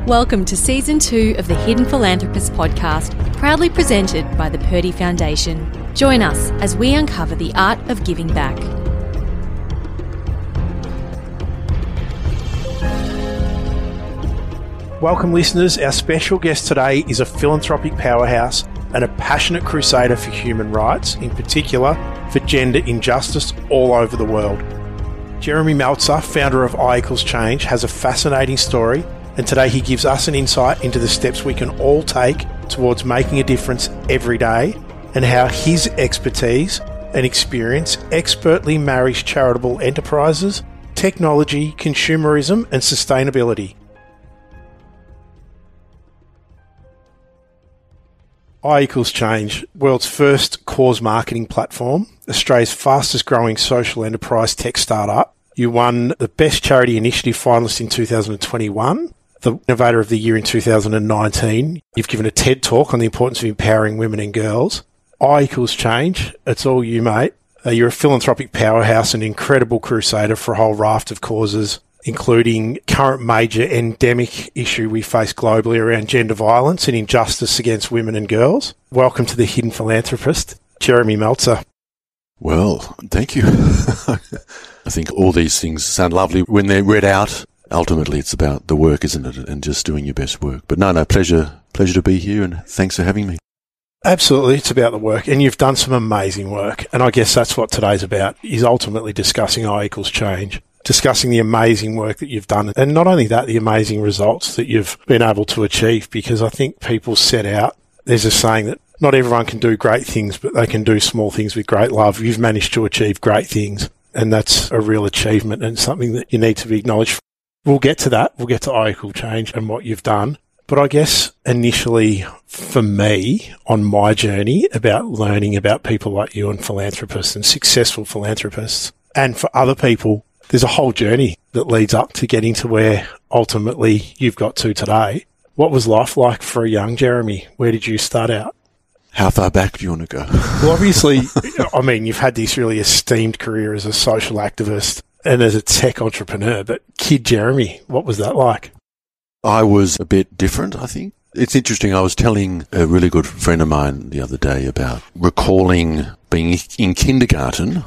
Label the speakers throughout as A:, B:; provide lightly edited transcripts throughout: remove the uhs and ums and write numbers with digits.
A: Welcome to Season 2 of the Hidden Philanthropist podcast, proudly presented by the Purdy Foundation. Join us as we uncover the art of giving back.
B: Welcome listeners, our special guest today is a philanthropic powerhouse and a passionate crusader for human rights, in particular for gender injustice all over the world. Jeremy Meltzer, founder of I = Change, has a fascinating story, and today he gives us an insight into the steps we can all take towards making a difference every day and how his expertise and experience expertly marries charitable enterprises, technology, consumerism and sustainability. I = Change, world's first cause marketing platform, Australia's fastest growing social enterprise tech startup. You won the Best Charity Initiative finalist in 2021, the Innovator of the Year in 2019. You've given a TED Talk on the importance of empowering women and girls. I = Change, it's all you, mate. You're a philanthropic powerhouse and incredible crusader for a whole raft of causes, including current major endemic issue we face globally around gender violence and injustice against women and girls. Welcome to the Hidden Philanthropist, Jeremy Meltzer.
C: Well, thank you. I think all these things sound lovely when they're read out. Ultimately, it's about the work, isn't it? And just doing your best work. But no, pleasure to be here, and thanks for having me.
B: Absolutely, it's about the work, and you've done some amazing work. And I guess that's what today's about, is ultimately discussing I = Change, discussing the amazing work that you've done. And not only that, the amazing results that you've been able to achieve, because I think people set out, there's a saying that not everyone can do great things, but they can do small things with great love. You've managed to achieve great things, and that's a real achievement and something that you need to be acknowledged. We'll get to that. We'll get to I = Change and what you've done. But I guess initially for me on my journey about learning about people like you and philanthropists and successful philanthropists, and for other people, there's a whole journey that leads up to getting to where ultimately you've got to today. What was life like for a young Jeremy? Where did you start out?
C: How far back do you want to go?
B: Well, obviously, I mean, you've had this really esteemed career as a social activist and as a tech entrepreneur, but kid Jeremy, what was that like?
C: I was a bit different, I think. It's interesting. I was telling a really good friend of mine the other day about recalling being in kindergarten.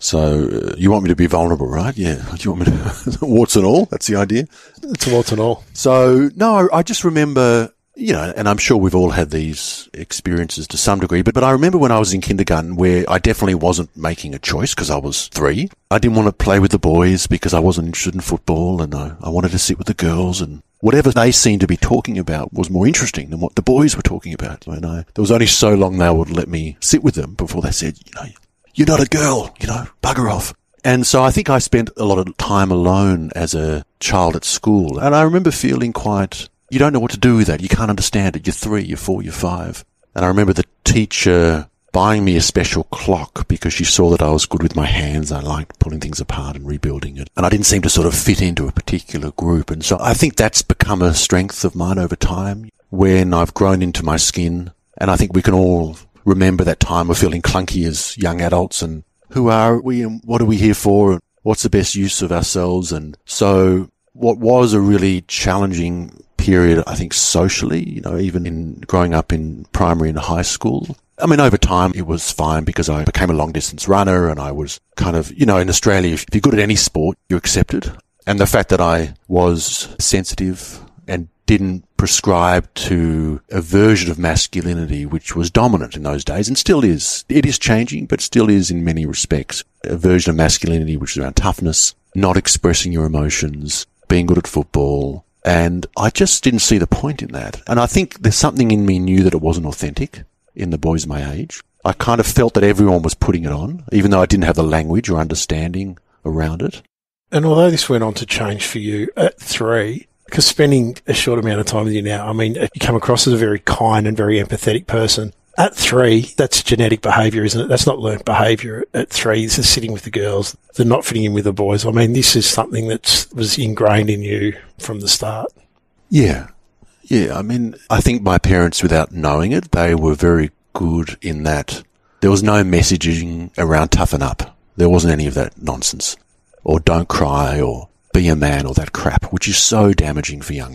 C: So you want me to be vulnerable, right? Yeah. Do you want me to warts and all? That's the idea.
B: It's warts and all.
C: So no, I just remember, you know, and I'm sure we've all had these experiences to some degree, but I remember when I was in kindergarten where I definitely wasn't making a choice because I was 3. I didn't want to play with the boys because I wasn't interested in football, and I wanted to sit with the girls, and whatever they seemed to be talking about was more interesting than what the boys were talking about. And there was only so long they would let me sit with them before they said, you know, you're not a girl, you know, bugger off. And so I think I spent a lot of time alone as a child at school, and I remember feeling quite, you don't know what to do with that. You can't understand it. You're 3, you're 4, you're 5. And I remember the teacher buying me a special clock because she saw that I was good with my hands. I liked pulling things apart and rebuilding it. And I didn't seem to sort of fit into a particular group. And so I think that's become a strength of mine over time when I've grown into my skin. And I think we can all remember that time of feeling clunky as young adults, and who are we and what are we here for? And what's the best use of ourselves? And so what was a really challenging period, I think, socially, you know, even in growing up in primary and high school. I mean, over time, it was fine because I became a long-distance runner, and I was kind of, you know, in Australia, if you're good at any sport, you're accepted. And the fact that I was sensitive and didn't prescribe to a version of masculinity which was dominant in those days and still is. It is changing, but still is in many respects. A version of masculinity which is around toughness, not expressing your emotions, being good at football. And I just didn't see the point in that. And I think there's something in me knew that it wasn't authentic in the boys my age. I kind of felt that everyone was putting it on, even though I didn't have the language or understanding around it.
B: And although this went on to change for you at 3, because spending a short amount of time with you now, I mean, you come across as a very kind and very empathetic person. At 3, that's genetic behaviour, isn't it? That's not learnt behaviour. At 3, this is sitting with the girls. They're not fitting in with the boys. I mean, this is something that was ingrained in you from the start.
C: Yeah. Yeah, I mean, I think my parents, without knowing it, they were very good in that there was no messaging around toughen up. There wasn't any of that nonsense. Or don't cry, or be a man, or that crap, which is so damaging for young men.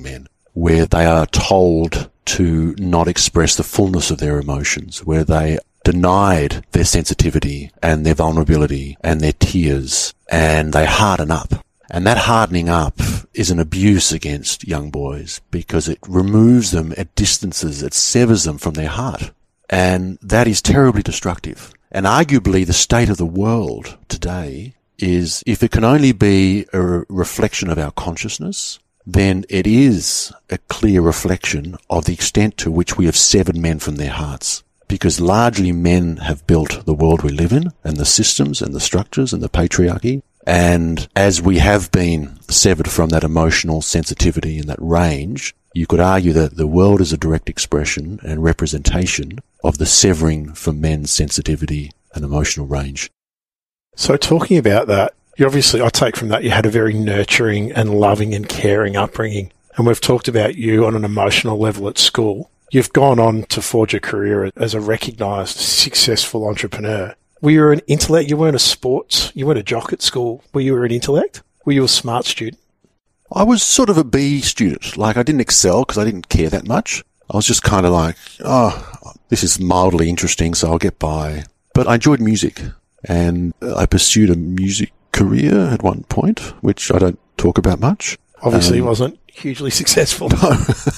C: where they are told to not express the fullness of their emotions, where they denied their sensitivity and their vulnerability and their tears, and they harden up. And that hardening up is an abuse against young boys because it removes them, it distances, it severs them from their heart. And that is terribly destructive. And arguably the state of the world today is, if it can only be a reflection of our consciousness, then it is a clear reflection of the extent to which we have severed men from their hearts. Because largely men have built the world we live in, and the systems and the structures and the patriarchy. And as we have been severed from that emotional sensitivity and that range, you could argue that the world is a direct expression and representation of the severing from men's sensitivity and emotional range.
B: So talking about that, you obviously, I take from that you had a very nurturing and loving and caring upbringing. And we've talked about you on an emotional level at school. You've gone on to forge a career as a recognised, successful entrepreneur. Were you an intellect? You weren't a jock at school. Were you an intellect? Were you a smart student?
C: I was sort of a B student. Like, I didn't excel because I didn't care that much. I was just kind of like, this is mildly interesting, so I'll get by. But I enjoyed music, and I pursued a music career at one point, which I don't talk about much.
B: Obviously, it wasn't hugely successful.
C: No.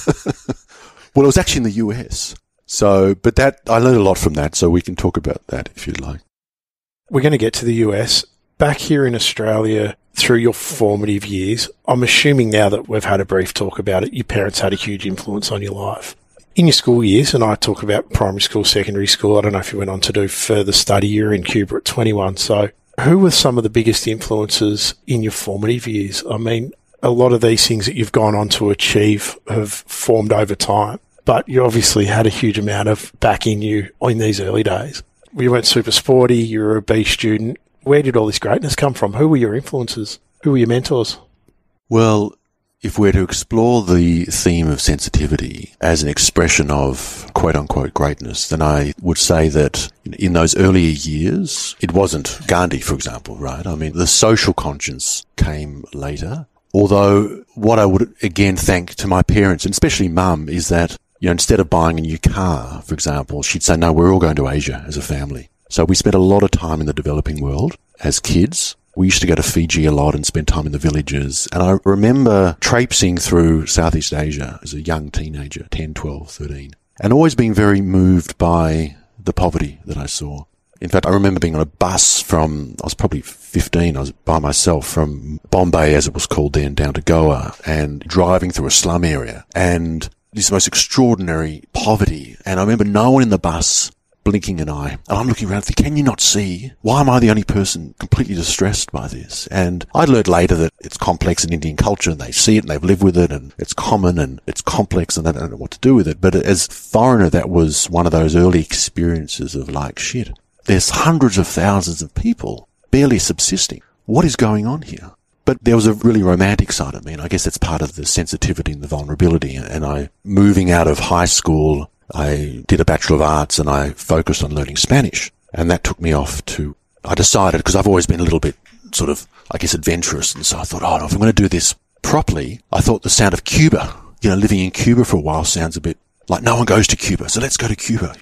C: Well, it was actually in the US. So, but that, I learned a lot from that, so we can talk about that if you'd like.
B: We're going to get to the US. Back here in Australia, through your formative years, I'm assuming now that we've had a brief talk about it, your parents had a huge influence on your life. In your school years, and I talk about primary school, secondary school, I don't know if you went on to do further study, you were in Cuba at 21. So who were some of the biggest influences in your formative years? I mean, a lot of these things that you've gone on to achieve have formed over time, but you obviously had a huge amount of back in you in these early days. You weren't super sporty, you were a B student. Where did all this greatness come from? Who were your influences? Who were your mentors?
C: Well, if we're to explore the theme of sensitivity as an expression of quote-unquote greatness, then I would say that in those earlier years, it wasn't Gandhi, for example, right? I mean, the social conscience came later. Although what I would again thank to my parents, and especially Mum, is that, instead of buying a new car, for example, she'd say, no, we're all going to Asia as a family. So we spent a lot of time in the developing world as kids. We used to go to Fiji a lot and spend time in the villages. And I remember traipsing through Southeast Asia as a young teenager, 10, 12, 13, and always being very moved by the poverty that I saw. In fact, I remember being on a bus I was probably 15, I was by myself from Bombay, as it was called then, down to Goa, and driving through a slum area, and this most extraordinary poverty. And I remember no one in the bus blinking an eye. And I'm looking around thinking, can you not see? Why am I the only person completely distressed by this? And I learned later that it's complex in Indian culture, and they see it and they've lived with it, and it's common and it's complex and they don't know what to do with it. But as a foreigner, that was one of those early experiences of like, shit, there's hundreds of thousands of people barely subsisting. What is going on here? But there was a really romantic side of me, and I guess that's part of the sensitivity and the vulnerability. And moving out of high school, I did a Bachelor of Arts and I focused on learning Spanish. And that took me off I decided, because I've always been a little bit sort of, I guess, adventurous. And so I thought, if I'm going to do this properly, I thought the sound of Cuba, living in Cuba for a while sounds a bit like no one goes to Cuba. So let's go to Cuba.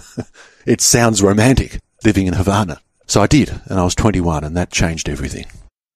C: It sounds romantic, living in Havana. So I did, and I was 21, and that changed everything.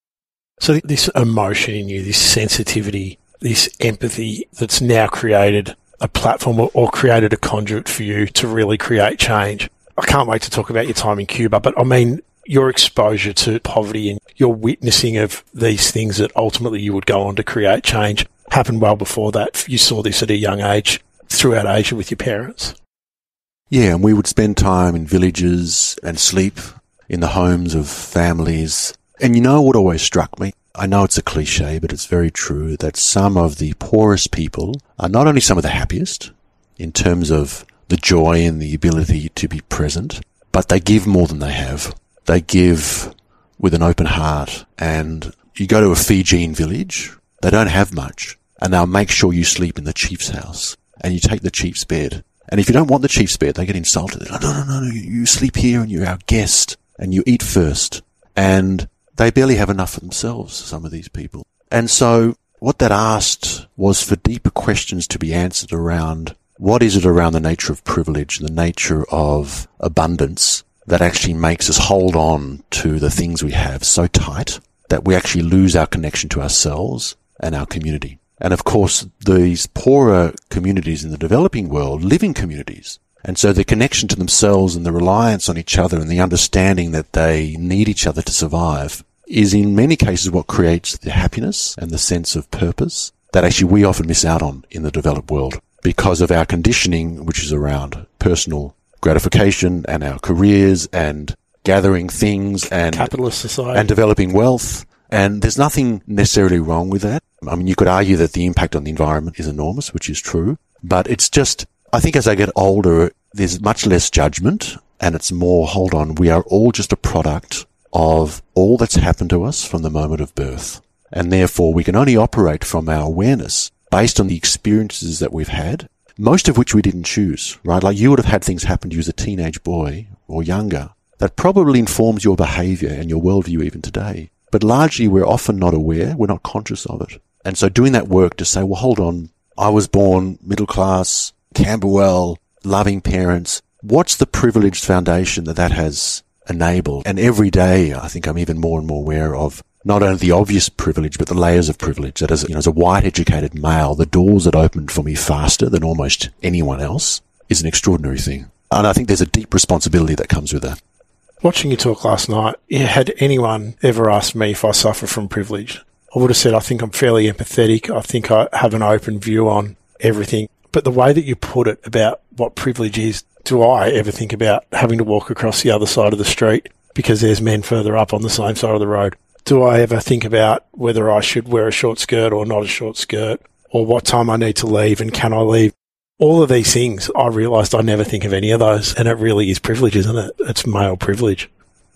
B: So this emotion in you, this sensitivity, this empathy that's now created a platform or created a conduit for you to really create change. I can't wait to talk about your time in Cuba, but I mean, your exposure to poverty and your witnessing of these things that ultimately you would go on to create change happened well before that. You saw this at a young age throughout Asia with your parents.
C: Yeah, and we would spend time in villages and sleep in the homes of families. And what always struck me? I know it's a cliche, but it's very true that some of the poorest people are not only some of the happiest in terms of the joy and the ability to be present, but they give more than they have. They give with an open heart. And you go to a Fijian village, they don't have much, and they'll make sure you sleep in the chief's house, and you take the chief's bed. And if you don't want the chief's bed, they get insulted. They're like, no, you sleep here and you're our guest, and you eat first. And they barely have enough for themselves, some of these people. And so what that asked was for deeper questions to be answered around what is it around the nature of privilege, the nature of abundance that actually makes us hold on to the things we have so tight that we actually lose our connection to ourselves and our community. And of course, these poorer communities in the developing world live in communities. And so the connection to themselves and the reliance on each other and the understanding that they need each other to survive is in many cases what creates the happiness and the sense of purpose that actually we often miss out on in the developed world because of our conditioning, which is around personal gratification and our careers and gathering things and
B: capitalist society
C: and developing wealth. And there's nothing necessarily wrong with that. I mean, you could argue that the impact on the environment is enormous, which is true, but it's just, I think as I get older, there's much less judgment and it's more, hold on, we are all just a product of all that's happened to us from the moment of birth. And therefore we can only operate from our awareness based on the experiences that we've had, most of which we didn't choose, right? Like you would have had things happen to you as a teenage boy or younger that probably informs your behavior and your worldview even today. But largely we're often not aware, we're not conscious of it. And so doing that work to say, well, hold on, I was born middle class, Camberwell, loving parents. What's the privileged foundation that has enabled? And every day, I think I'm even more and more aware of not only the obvious privilege, but the layers of privilege. That as a white educated male, the doors that opened for me faster than almost anyone else is an extraordinary thing. And I think there's a deep responsibility that comes with that.
B: Watching you talk last night, had anyone ever asked me if I suffer from privilege, I would have said I think I'm fairly empathetic. I think I have an open view on everything. But the way that you put it about what privilege is, do I ever think about having to walk across the other side of the street because there's men further up on the same side of the road? Do I ever think about whether I should wear a short skirt or not a short skirt, or what time I need to leave and can I leave? All of these things, I realised I never think of any of those, and it really is privilege, isn't it? It's male privilege.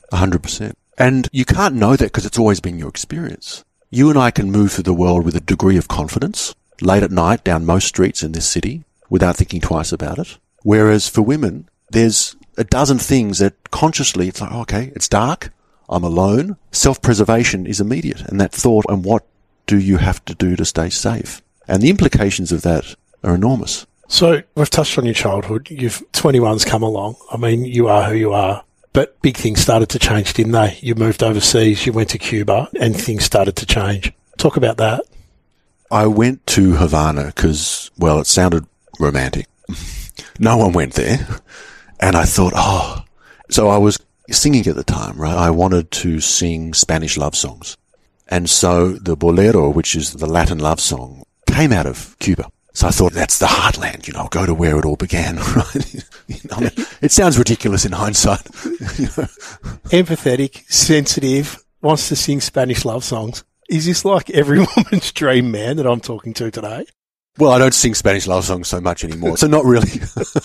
C: 100%. And you can't know that because it's always been your experience. You and I can move through the world with a degree of confidence, late at night down most streets in this city, without thinking twice about it. Whereas for women, there's a dozen things that consciously, it's like, okay, it's dark, I'm alone. Self-preservation is immediate. And that thought, and what do you have to do to stay safe? And the implications of that are enormous.
B: So we've touched on your childhood. 21's come along. I mean, you are who you are. But big things started to change, didn't they? You moved overseas, you went to Cuba, and things started to change. Talk about that.
C: I went to Havana because, well, it sounded romantic. No one went there. And I thought, so I was singing at the time, right? I wanted to sing Spanish love songs. And so the bolero, which is the Latin love song, came out of Cuba. So I thought, that's the heartland, go to where it all began, right? I mean, it sounds ridiculous in hindsight.
B: Empathetic, sensitive, wants to sing Spanish love songs. Is this like every woman's dream man that I'm talking to today?
C: Well, I don't sing Spanish love songs so much anymore, so not really.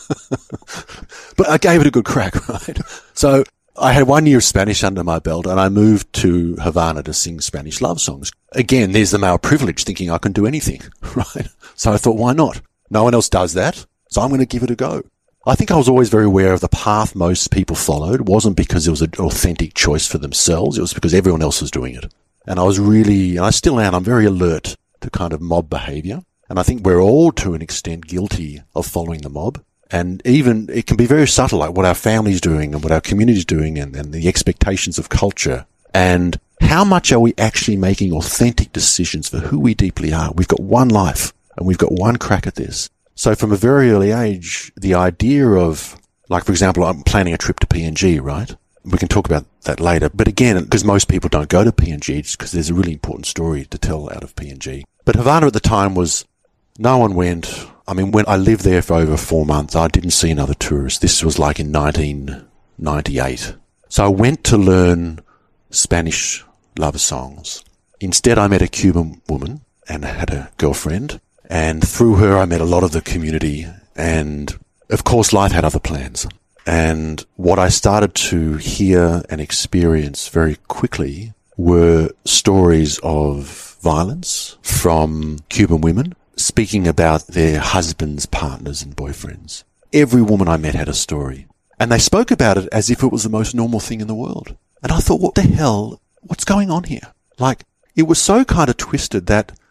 C: But I gave it a good crack, right? So I had 1 year of Spanish under my belt and I moved to Havana to sing Spanish love songs. Again, there's the male privilege thinking I can do anything, right? So I thought, why not? No one else does that, so I'm going to give it a go. I think I was always very aware of the path most people followed. It wasn't because it was an authentic choice for themselves. It was because everyone else was doing it. And I was really, and I still am, I'm very alert to kind of mob behavior. And I think we're all, to an extent, guilty of following the mob. And even, it can be very subtle, like what our family's doing and what our community's doing and the expectations of culture. And how much are we actually making authentic decisions for who we deeply are? We've got one life and we've got one crack at this. So from a very early age, the idea of, like, for example, I'm planning a trip to PNG, right? We can talk about that later. But again, because most people don't go to PNG, just because there's a really important story to tell out of PNG. But Havana at the time was, no one went. I mean, when I lived there for over 4 months, I didn't see another tourist. This was like in 1998. So I went to learn Spanish love songs. Instead, I met a Cuban woman and had a girlfriend. And through her, I met a lot of the community. And of course, life had other plans. And what I started to hear and experience very quickly were stories of violence from Cuban women speaking about their husbands, partners, and boyfriends. Every woman I met had a story. And they spoke about it as if it was the most normal thing in the world. And I thought, what the hell? What's going on here? Like, it was so kind of twisted that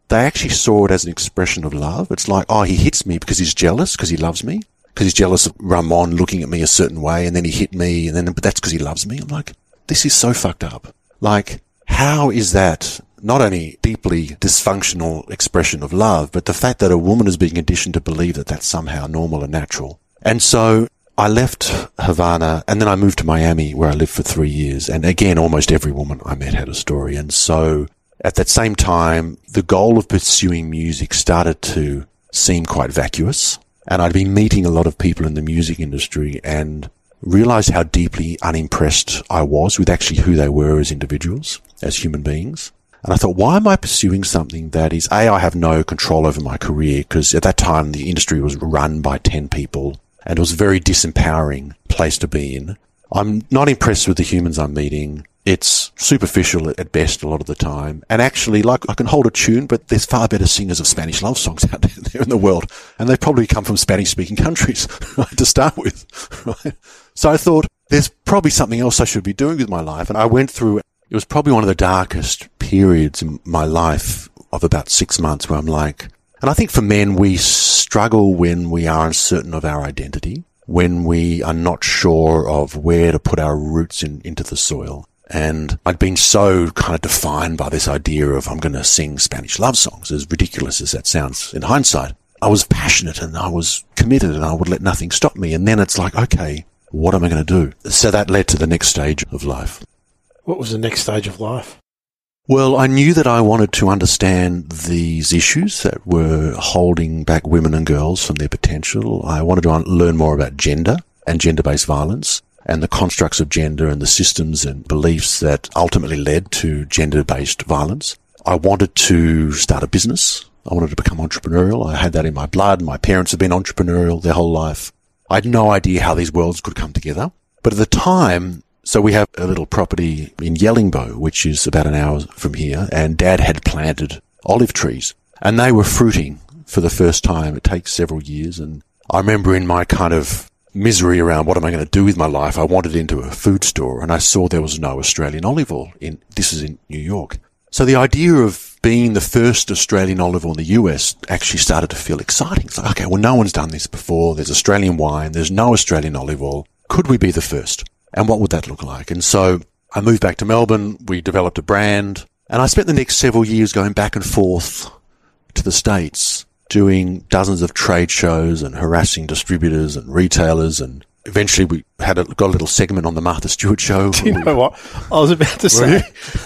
C: they actually saw it as an expression of love. It's like, oh, he hits me because he's jealous, because he loves me, because he's jealous of Ramon looking at me a certain way, and then he hit me, but that's because he loves me. I'm like, this is so fucked up. Like, how is that not only deeply dysfunctional expression of love, but the fact that a woman is being conditioned to believe that that's somehow normal and natural? And so I left Havana, and then I moved to Miami, where I lived for 3 years. And again, almost every woman I met had a story. And so at that same time, the goal of pursuing music started to seem quite vacuous. And I'd been meeting a lot of people in the music industry and realized how deeply unimpressed I was with actually who they were as individuals, as human beings. And I thought, why am I pursuing something that is, A, I have no control over my career, because at that time the industry was run by 10 people and it was a very disempowering place to be in. I'm not impressed with the humans I'm meeting. It's superficial at best a lot of the time. And actually, like, I can hold a tune, but there's far better singers of Spanish love songs out there in the world. And they probably come from Spanish-speaking countries, right, to start with, right? So I thought, there's probably something else I should be doing with my life. And I went through, it was probably one of the darkest periods in my life of about 6 months where I'm like, and I think for men, we struggle when we are uncertain of our identity, when we are not sure of where to put our roots into the soil. And I'd been so kind of defined by this idea of I'm going to sing Spanish love songs, as ridiculous as that sounds in hindsight. I was passionate and I was committed and I would let nothing stop me. And then it's like, okay, what am I going to do? So that led to the next stage of life.
B: What was the next stage of life?
C: Well, I knew that I wanted to understand these issues that were holding back women and girls from their potential. I wanted to learn more about gender and gender-based violence and the constructs of gender and the systems and beliefs that ultimately led to gender-based violence. I wanted to start a business. I wanted to become entrepreneurial. I had that in my blood. My parents have been entrepreneurial their whole life. I had no idea how these worlds could come together. But at the time, so we have a little property in Yellingbo, which is about an hour from here, and Dad had planted olive trees, and they were fruiting for the first time. It takes several years, and I remember in my kind of misery around what am I going to do with my life, I wandered into a food store, and I saw there was no Australian olive oil. This is in New York. So the idea of being the first Australian olive oil in the US actually started to feel exciting. It's like, okay, well, no one's done this before. There's Australian wine. There's no Australian olive oil. Could we be the first? And what would that look like? And so I moved back to Melbourne. We developed a brand. And I spent the next several years going back and forth to the States, doing dozens of trade shows and harassing distributors and retailers. And eventually we got a little segment on the Martha Stewart show.
B: Do you know what? I was about to say,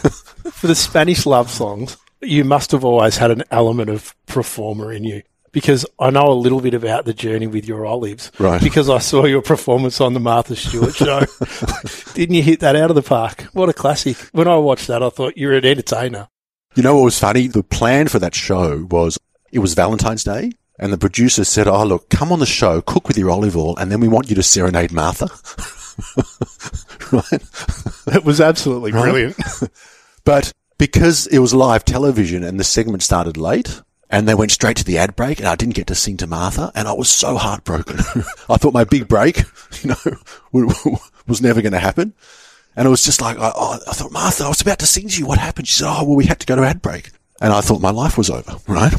B: for the Spanish love songs, you must have always had an element of performer in you. Because I know a little bit about the journey with your olives. Right. Because I saw your performance on the Martha Stewart show. Didn't you hit that out of the park? What a classic. When I watched that, I thought you're an entertainer.
C: You know what was funny? The plan for that show was, it was Valentine's Day, and the producer said, oh, look, come on the show, cook with your olive oil, and then we want you to serenade Martha. Right?
B: It was absolutely brilliant.
C: But because it was live television and the segment started late, and they went straight to the ad break, and I didn't get to sing to Martha, and I was so heartbroken. I thought my big break, was never going to happen. And it was just like, I thought, Martha, I was about to sing to you. What happened? She said, oh, well, we had to go to ad break. And I thought my life was over, right?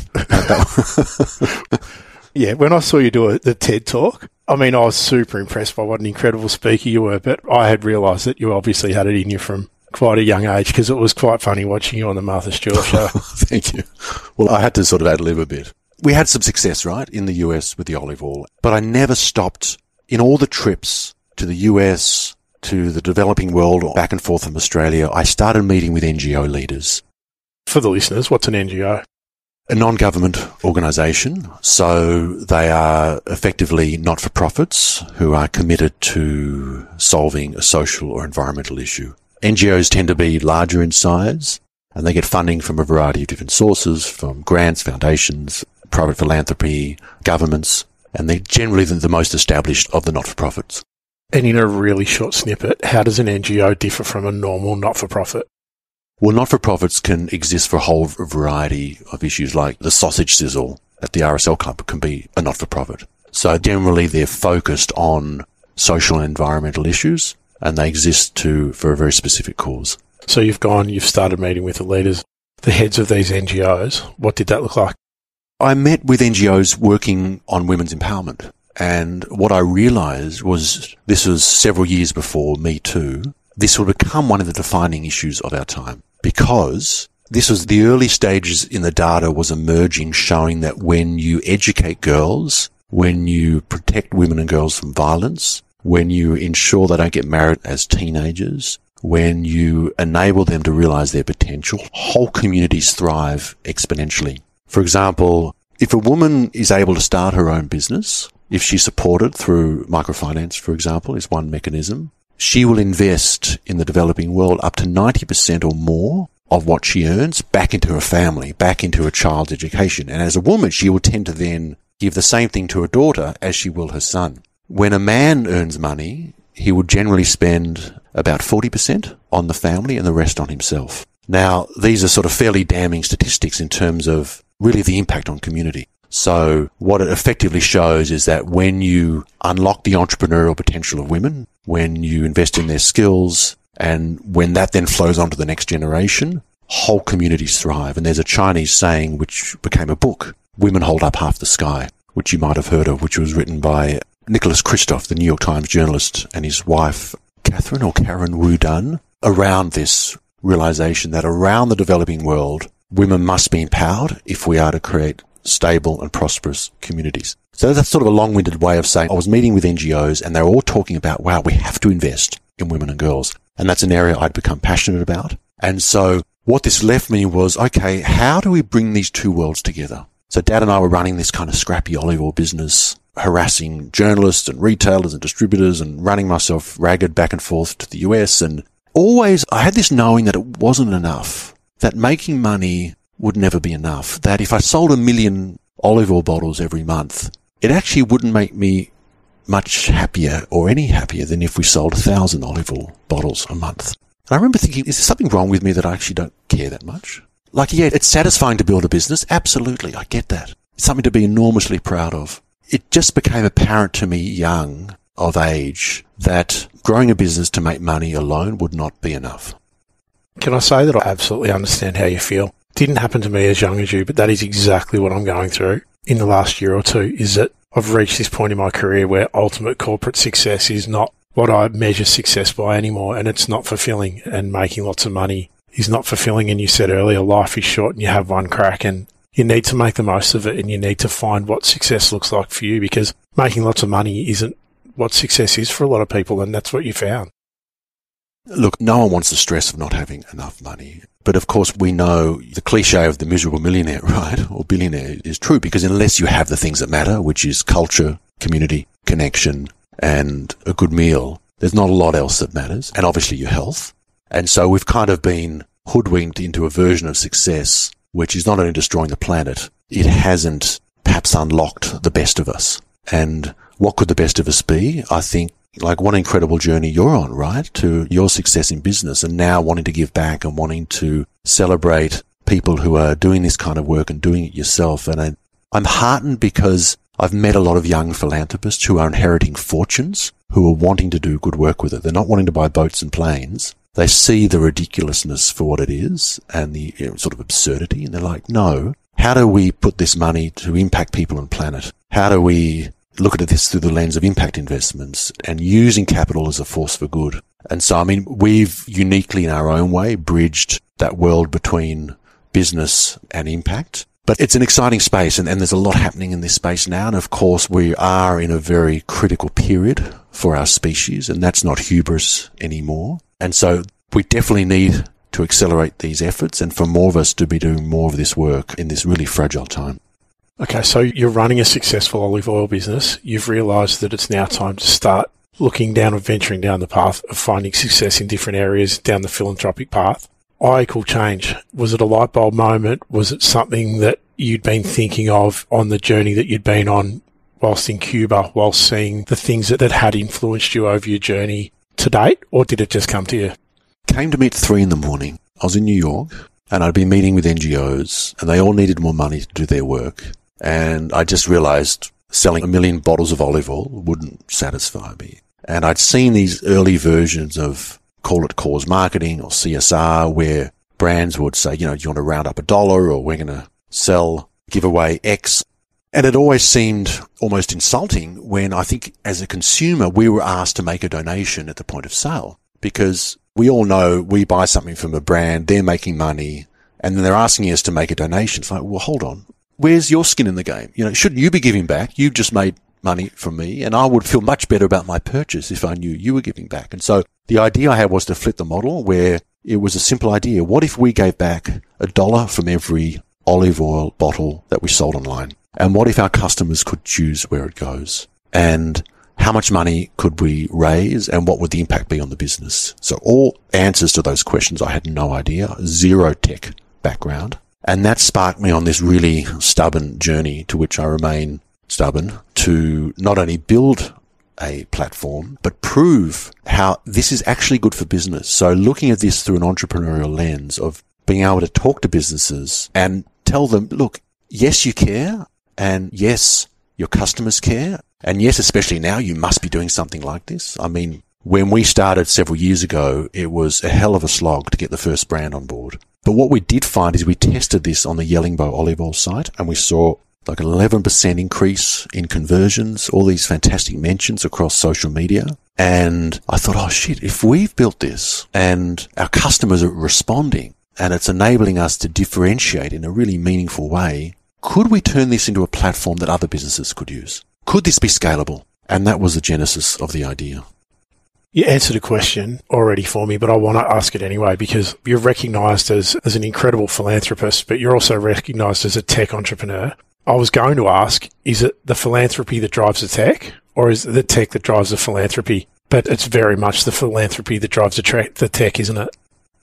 B: Yeah, when I saw you do the TED Talk, I mean, I was super impressed by what an incredible speaker you were, but I had realised that you obviously had it in you from quite a young age, because it was quite funny watching you on the Martha Stewart show.
C: Thank you. Well, I had to sort of ad-lib a bit. We had some success, right, in the US with the olive oil, but I never stopped in all the trips to the US, to the developing world, back and forth from Australia. I started meeting with NGO leaders.
B: For the listeners, what's an NGO?
C: A non-government organisation. So they are effectively not-for-profits who are committed to solving a social or environmental issue. NGOs tend to be larger in size, and they get funding from a variety of different sources, from grants, foundations, private philanthropy, governments, and they're generally the most established of the not-for-profits.
B: And in a really short snippet, how does an NGO differ from a normal not-for-profit?
C: Well, not-for-profits can exist for a whole variety of issues, like the sausage sizzle at the RSL Club can be a not-for-profit. So generally they're focused on social and environmental issues, and they exist for a very specific cause.
B: So you've started meeting with the leaders. the heads of these NGOs. What did that look like?
C: I met with NGOs working on women's empowerment. And what I realised was, this was several years before Me Too, this will become one of the defining issues of our time, because this was the early stages in the data was emerging, showing that when you educate girls, when you protect women and girls from violence, when you ensure they don't get married as teenagers, when you enable them to realise their potential, whole communities thrive exponentially. For example, if a woman is able to start her own business, if she's supported through microfinance, for example, is one mechanism, she will invest in the developing world up to 90% or more of what she earns back into her family, back into her child's education. And as a woman, she will tend to then give the same thing to her daughter as she will her son. When a man earns money, he would generally spend about 40% on the family and the rest on himself. Now, these are sort of fairly damning statistics in terms of really the impact on community. So what it effectively shows is that when you unlock the entrepreneurial potential of women, when you invest in their skills, and when that then flows on to the next generation, whole communities thrive. And there's a Chinese saying which became a book, Women Hold Up Half the Sky, which you might have heard of, which was written by Nicholas Kristof, the New York Times journalist, and his wife, Karen Wu Dun, around this realization that around the developing world, women must be empowered if we are to create stable and prosperous communities. So that's sort of a long-winded way of saying I was meeting with NGOs and they're all talking about, wow, we have to invest in women and girls. And that's an area I'd become passionate about. And so what this left me was, okay, how do we bring these two worlds together? So Dad and I were running this kind of scrappy olive oil business, harassing journalists and retailers and distributors and running myself ragged back and forth to the US. And always I had this knowing that it wasn't enough, that making money would never be enough, that if I sold 1 million olive oil bottles every month, it actually wouldn't make me much happier or any happier than if we sold 1,000 olive oil bottles a month. And I remember thinking, is there something wrong with me that I actually don't care that much? Like, yeah, it's satisfying to build a business. Absolutely, I get that. It's something to be enormously proud of. It just became apparent to me young of age that growing a business to make money alone would not be enough.
B: Can I say that I absolutely understand how you feel? Didn't happen to me as young as you, but that is exactly what I'm going through in the last year or two, is that I've reached this point in my career where ultimate corporate success is not what I measure success by anymore, and it's not fulfilling, and making lots of money is not fulfilling. And you said earlier, life is short and you have one crack, and you need to make the most of it, and you need to find what success looks like for you, because making lots of money isn't what success is for a lot of people, and that's what you found.
C: Look, no one wants the stress of not having enough money. But of course, we know the cliche of the miserable millionaire, right, or billionaire is true, because unless you have the things that matter, which is culture, community, connection, and a good meal, there's not a lot else that matters, and obviously your health. And so we've kind of been hoodwinked into a version of success which is not only destroying the planet, it hasn't perhaps unlocked the best of us. And what could the best of us be? I think, like, what an incredible journey you're on, right? To your success in business, and now wanting to give back and wanting to celebrate people who are doing this kind of work and doing it yourself. And I'm heartened because I've met a lot of young philanthropists who are inheriting fortunes, who are wanting to do good work with it. They're not wanting to buy boats and planes. They see the ridiculousness for what it is and the sort of absurdity, and they're like, no, how do we put this money to impact people and planet? How do we look at this through the lens of impact investments and using capital as a force for good? And so, I mean, we've uniquely in our own way bridged that world between business and impact. But it's an exciting space, and there's a lot happening in this space now. And of course, we are in a very critical period for our species, and that's not hubris anymore. And so we definitely need to accelerate these efforts and for more of us to be doing more of this work in this really fragile time.
B: Okay, so you're running a successful olive oil business. You've realised that it's now time to start looking down and venturing down the path of finding success in different areas down the philanthropic path. I=Change. Was it a light bulb moment? Was it something that you'd been thinking of on the journey that you'd been on whilst in Cuba, whilst seeing the things that had influenced you over your journey to date, or did it just come to you?
C: Came to me at 3 a.m. I was in New York, and I'd been meeting with NGOs, and they all needed more money to do their work. And I just realised selling 1 million bottles of olive oil wouldn't satisfy me. And I'd seen these early versions of, call it cause marketing or CSR, where brands would say, do you want to round up $1 or we're going to give away X. And it always seemed almost insulting when I think as a consumer, we were asked to make a donation at the point of sale, because we all know we buy something from a brand, they're making money, and then they're asking us to make a donation. It's like, well, hold on. Where's your skin in the game? Shouldn't you be giving back? You've just made money from me, and I would feel much better about my purchase if I knew you were giving back. And so the idea I had was to flip the model, where it was a simple idea. What if we gave back $1 from every olive oil bottle that we sold online? And what if our customers could choose where it goes? And how much money could we raise, and what would the impact be on the business? So all answers to those questions, I had no idea, zero tech background. And that sparked me on this really stubborn journey, to which I remain stubborn, to not only build a platform, but prove how this is actually good for business. So looking at this through an entrepreneurial lens of being able to talk to businesses and tell them, look, yes, you care, and yes, your customers care, and yes, especially now, you must be doing something like this. I mean, when we started several years ago, it was a hell of a slog to get the first brand on board. But what we did find is we tested this on the Yellingbo olive oil site, and we saw like an 11% increase in conversions, all these fantastic mentions across social media. And I thought, oh shit, if we've built this and our customers are responding and it's enabling us to differentiate in a really meaningful way, could we turn this into a platform that other businesses could use? Could this be scalable? And that was the genesis of the idea.
B: You answered a question already for me, but I want to ask it anyway, because you're recognised as an incredible philanthropist, but you're also recognised as a tech entrepreneur. I was going to ask, is it the philanthropy that drives the tech, or is it the tech that drives the philanthropy? But it's very much the philanthropy that drives the tech, isn't it?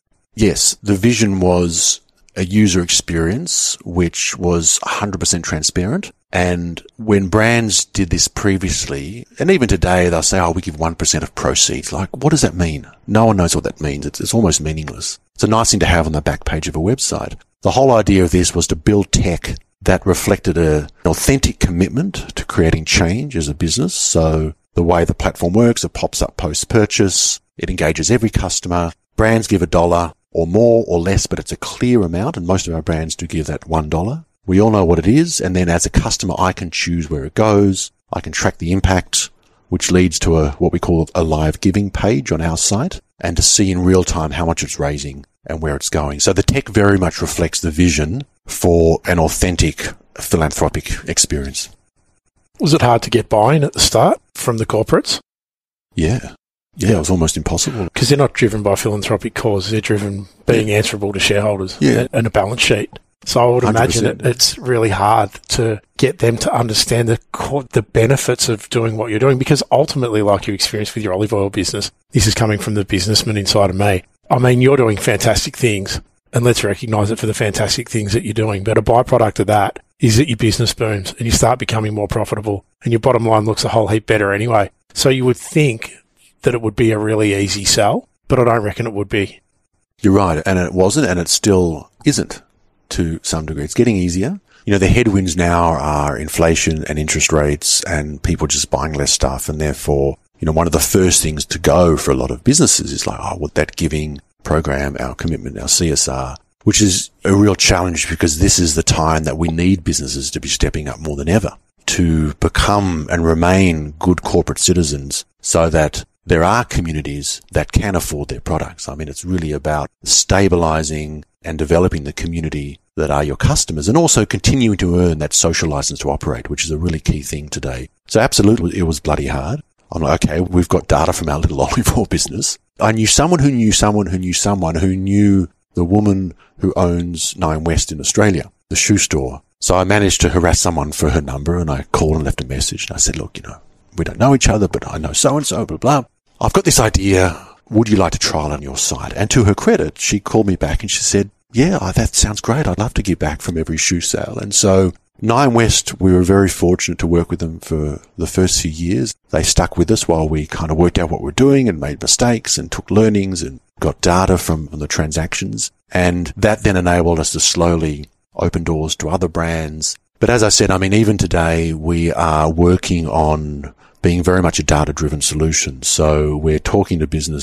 C: Yes, the vision was a user experience which was 100% transparent. And when brands did this previously, and even today, they'll say, oh, we give 1% of proceeds. Like, what does that mean? No one knows what that means. It's almost meaningless. It's a nice thing to have on the back page of a website. The whole idea of this was to build tech that reflected an authentic commitment to creating change as a business. So the way the platform works, it pops up post-purchase. It engages every customer. Brands give $1 or more or less, but it's a clear amount. And most of our brands do give that $1. We all know what it is. And then as a customer, I can choose where it goes. I can track the impact, which leads to what we call a live giving page on our site, and to see in real time how much it's raising and where it's going. So the tech very much reflects the vision for an authentic philanthropic experience.
B: Was it hard to get buy-in at the start from the corporates?
C: Yeah, it was almost impossible.
B: Because they're not driven by philanthropic cause. They're driven being answerable to shareholders and a balance sheet. So I would imagine it's really hard to get them to understand the benefits of doing what you're doing, because ultimately, like you experienced with your olive oil business, this is coming from the businessman inside of me. I mean, you're doing fantastic things, and let's recognise it for the fantastic things that you're doing. But a byproduct of that is that your business booms and you start becoming more profitable, and your bottom line looks a whole heap better anyway. So you would think that it would be a really easy sell, but I don't reckon it would be.
C: You're right, and it wasn't, and it still isn't to some degree. It's getting easier. The headwinds now are inflation and interest rates and people just buying less stuff, and therefore, one of the first things to go for a lot of businesses is like, oh, well, that giving program, our commitment, our CSR, which is a real challenge, because this is the time that we need businesses to be stepping up more than ever to become and remain good corporate citizens, so that there are communities that can afford their products. I mean, it's really about stabilizing and developing the community that are your customers, and also continuing to earn that social license to operate, which is a really key thing today. So absolutely, it was bloody hard. I'm like, okay, we've got data from our little olive oil business. I knew someone who knew someone who knew someone who knew the woman who owns Nine West in Australia, the shoe store. So I managed to harass someone for her number, and I called and left a message. And I said, look, we don't know each other, but I know so-and-so, blah, blah. I've got this idea. Would you like to trial on your site? And to her credit, she called me back and she said, yeah, that sounds great. I'd love to give back from every shoe sale. And so Nine West, we were very fortunate to work with them for the first few years. They stuck with us while we kind of worked out what we're doing and made mistakes and took learnings and got data from the transactions. And that then enabled us to slowly open doors to other brands. But as I said, I mean, even today, we are working on being very much a data-driven solution. So we're talking to businesses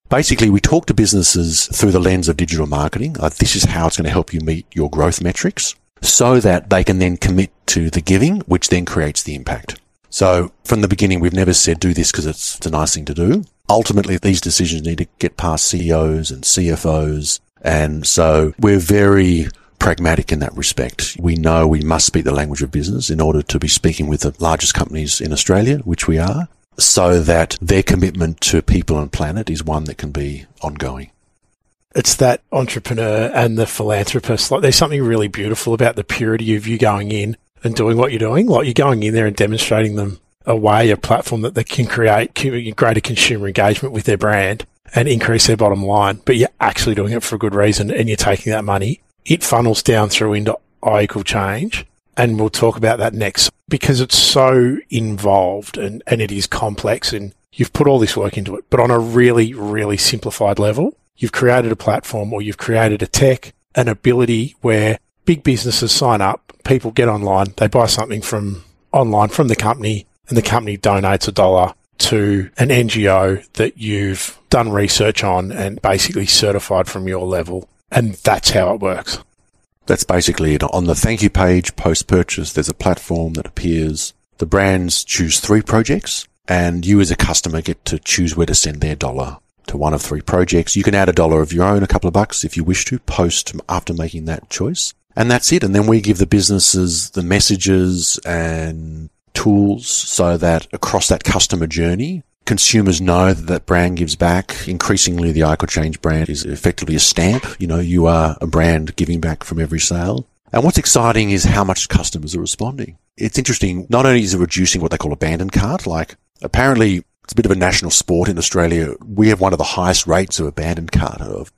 C: Basically, we talk to businesses through the lens of digital marketing. This is how it's going to help you meet your growth metrics so that they can then commit to the giving, which then creates the impact. So from the beginning, we've never said do this because it's a nice thing to do. Ultimately, these decisions need to get past CEOs and CFOs. And so we're very pragmatic in that respect. We know we must speak the language of business in order to be speaking with the largest companies in Australia, which we are, so that their commitment to people and planet is one that can be ongoing.
B: It's that entrepreneur and the philanthropist. Like, there's something really beautiful about the purity of you going in and doing what you're doing. Like, you're going in there and demonstrating them a platform that they can create greater consumer engagement with their brand and increase their bottom line. But you're actually doing it for a good reason, and you're taking that money. It funnels down through into I=Change, and we'll talk about that next, because it's so involved and it is complex, and you've put all this work into it. But on a really, really simplified level, you've created a platform, or you've created a tech, an ability where big businesses sign up, people get online, they buy something from online from the company, and the company donates $1 to an NGO that you've done research on and basically certified from your level. And that's how it works.
C: That's basically it. On the thank you page post-purchase, there's a platform that appears. The brands choose 3 projects, and you as a customer get to choose where to send their $1 to one of 3 projects. You can add $1 of your own, a couple of bucks if you wish to, post after making that choice. And that's it. And then we give the businesses the messages and tools so that across that customer journey, consumers know that that brand gives back. Increasingly, the I=Change brand is effectively a stamp. You know, you are a brand giving back from every sale. And what's exciting is how much customers are responding. It's interesting. Not only is it reducing what they call abandoned cart, like apparently it's a bit of a national sport in Australia. We have one of the highest rates of abandoned cart, of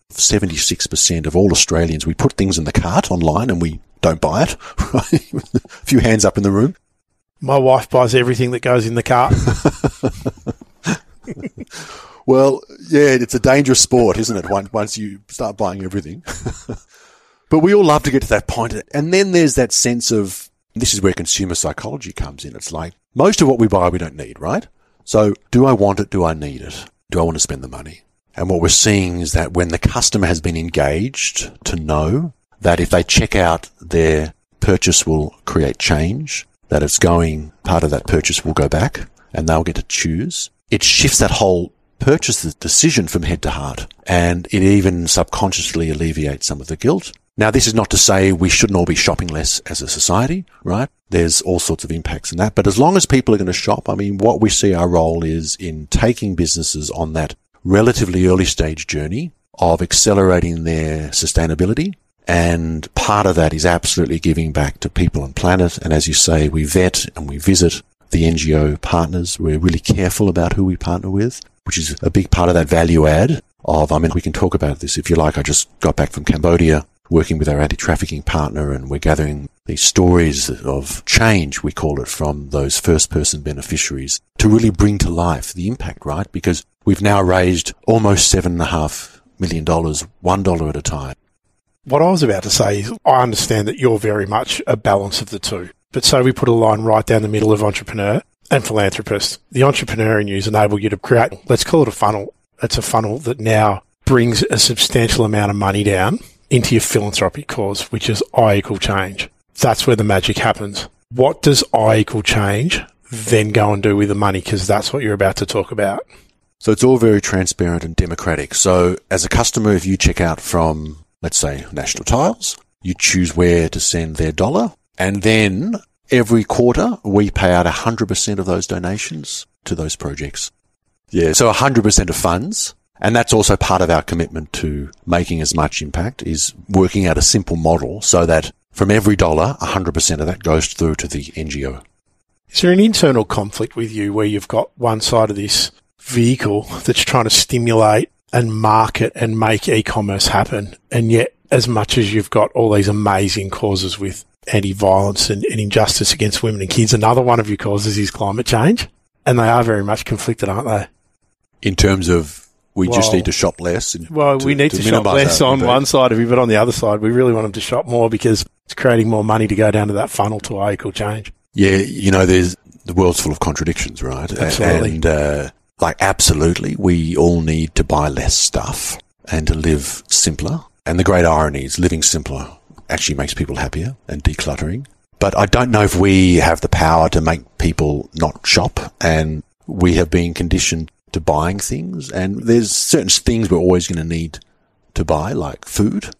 C: 76% of all Australians. We put things in the cart online and we don't buy it. A few hands up in the room.
B: My wife buys everything that goes in the cart.
C: Well, yeah, it's a dangerous sport, isn't it? Once you start buying everything. But we all love to get to that point. And then there's that sense of, this is where consumer psychology comes in. It's like, most of what we buy we don't need, right? So do I want it? Do I need it? Do I want to spend the money? And what we're seeing is that when the customer has been engaged to know that if they check out, their purchase will create change, that it's going, part of that purchase will go back and they'll get to choose. It shifts that whole purchase decision from head to heart, and it even subconsciously alleviates some of the guilt. Now, this is not to say we shouldn't all be shopping less as a society, right? There's all sorts of impacts in that. But as long as people are going to shop, I mean, what we see our role is in taking businesses on that relatively early stage journey of accelerating their sustainability. And part of that is absolutely giving back to people and planet. And as you say, we vet and we visit the NGO partners. We're really careful about who we partner with, which is a big part of that value add of, I mean, we can talk about this if you like. I just got back from Cambodia working with our anti-trafficking partner, and we're gathering these stories of change, we call it, from those first-person beneficiaries to really bring to life the impact, right? Because we've now raised almost $7.5 million, $1 at a time.
B: What I was about to say is I understand that you're very much a balance of the two. But so we put a line right down the middle of entrepreneur and philanthropist. The entrepreneur in you enable you to create, let's call it a funnel. It's a funnel that now brings a substantial amount of money down into your philanthropic cause, which is I=Change. That's where the magic happens. What does I=Change then go and do with the money? Because that's what you're about to talk about.
C: So it's all very transparent and democratic. So as a customer, if you check out from, let's say, National Tiles, you choose where to send their $1. And then every quarter, we pay out 100% of those donations to those projects. Yeah, so 100% of funds. And that's also part of our commitment to making as much impact, is working out a simple model so that from every $1, 100% of that goes through to the NGO.
B: Is there an internal conflict with you where you've got one side of this vehicle that's trying to stimulate and market and make e-commerce happen, and yet as much as you've got all these amazing causes with anti-violence and injustice against women and kids, another one of your causes is climate change, and they are very much conflicted, aren't they?
C: In terms of we just need to shop less.
B: We need to shop less on one side of it, but on the other side, we really want them to shop more because it's creating more money to go down to that funnel to I=Change.
C: Yeah, you know, the world's full of contradictions, right?
B: Absolutely.
C: And Like, absolutely, we all need to buy less stuff and to live simpler. And the great irony is living simpler actually makes people happier and decluttering. But I don't know if we have the power to make people not shop, and we have been conditioned to buying things, and there's certain things we're always going to need to buy, like food.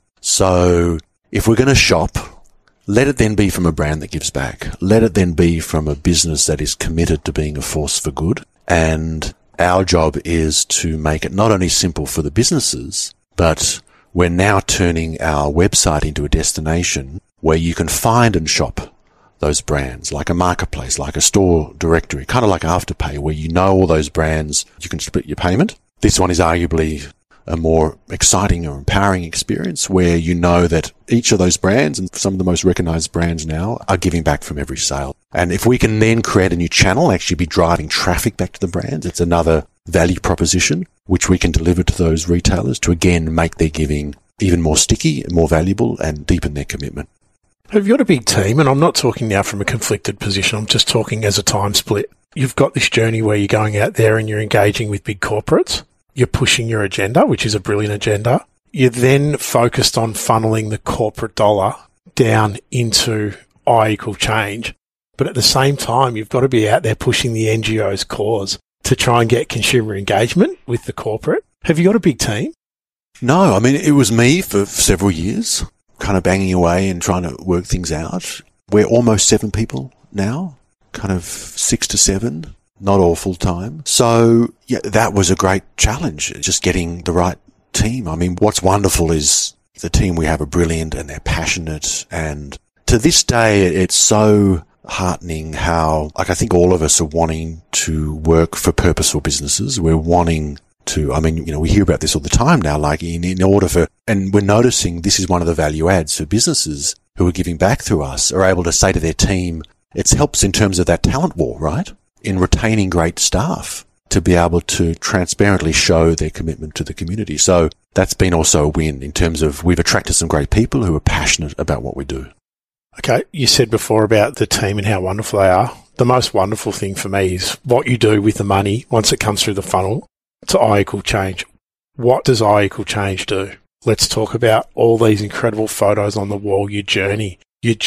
C: So if we're going to shop, let it then be from a brand that gives back. Let it then be from a business that is committed to being a force for good. And our job is to make it not only simple for the businesses, but we're now turning our website into a destination where you can find and shop those brands, like a marketplace, like a store directory, kind of like Afterpay, where you know all those brands, you can split your payment. This one is arguably a more exciting or empowering experience where you know that each of those brands, and some of the most recognized brands now, are giving back from every sale. And if we can then create a new channel, actually be driving traffic back to the brands, it's another value proposition which we can deliver to those retailers to again make their giving even more sticky, more valuable, and deepen their commitment.
B: Have you got a big team? And I'm not talking now from a conflicted position, I'm just talking as a time split. You've got this journey where you're going out there and you're engaging with big corporates. You're pushing your agenda, which is a brilliant agenda. You're then focused on funneling the corporate dollar down into I equal change. But at the same time, you've got to be out there pushing the NGO's cause to try and get consumer engagement with the corporate. Have you got a big team?
C: No, I mean, it was me for several years, kind of banging away and trying to work things out. We're almost 7 people now, kind of 6 to 7. Not all full time. So yeah, that was a great challenge, just getting the right team. I mean, what's wonderful is the team we have are brilliant and they're passionate. And to this day, it's so heartening how, like, I think all of us are wanting to work for purposeful businesses. We're wanting to, I mean, you know, we hear about this all the time now, like in order for, and we're noticing this is one of the value adds for businesses who are giving back through us, are able to say to their team, it helps in terms of that talent war, right? In retaining great staff to be able to transparently show their commitment to the community. So that's been also a win in terms of we've attracted some great people who are passionate about what we do.
B: Okay, you said before about the team and how wonderful they are. The most wonderful thing for me is what you do with the money once it comes through the funnel to I equal change. What does I equal change do? Let's talk about all these incredible photos on the wall, your journey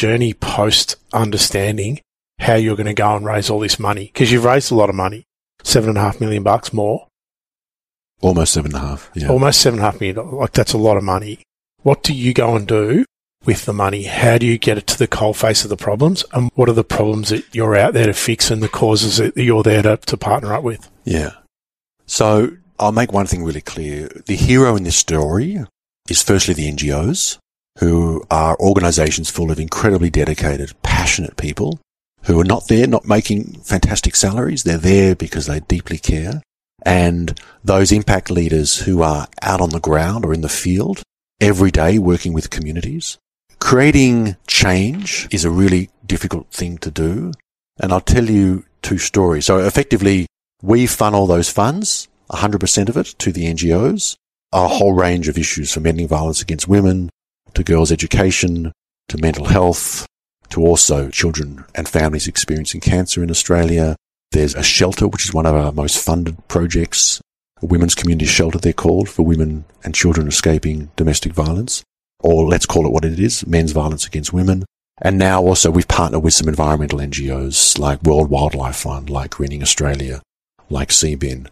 B: post understanding how you're going to go and raise all this money, because you've raised a lot of money, $7.5 million more.
C: Almost 7.5. Yeah.
B: Almost $7.5 million. Like, that's a lot of money. What do you go and do with the money? How do you get it to the coalface of the problems? And what are the problems that you're out there to fix and the causes that you're there to partner up with?
C: Yeah. So I'll make one thing really clear. The hero in this story is firstly the NGOs, who are organizations full of incredibly dedicated, passionate people who are not there, not making fantastic salaries. They're there because they deeply care. And those impact leaders who are out on the ground or in the field every day working with communities. Creating change is a really difficult thing to do. And I'll tell you 2 stories. So effectively, we funnel those funds, 100% of it, to the NGOs, a whole range of issues from ending violence against women, to girls' education, to mental health, to also children and families experiencing cancer in Australia. There's a shelter, which is one of our most funded projects, a women's community shelter, they're called, for women and children escaping domestic violence, or let's call it what it is, men's violence against women. And now also we've partnered with some environmental NGOs like World Wildlife Fund, like Greening Australia, like CBIN.